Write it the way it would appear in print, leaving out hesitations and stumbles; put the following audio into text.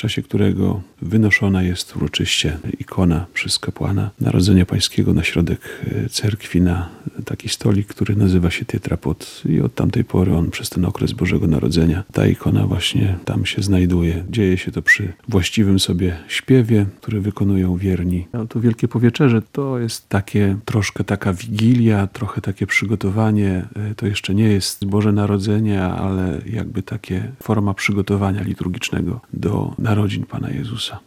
czasie którego wynoszona jest uroczyście ikona przez kapłana Narodzenia Pańskiego na środek cerkwi, na taki stolik, który nazywa się tetrapod i od tamtej pory on przez ten okres Bożego Narodzenia, ta ikona właśnie tam się znajduje. Dzieje się to przy właściwym sobie śpiewie, który wykonują wierni. No to Wielkie Poweczerze to jest takie troszkę taka wigilia, trochę takie przygotowanie. To jeszcze nie jest Boże Narodzenie, ale jakby takie forma przygotowania liturgicznego do narodzin Pana Jezusa.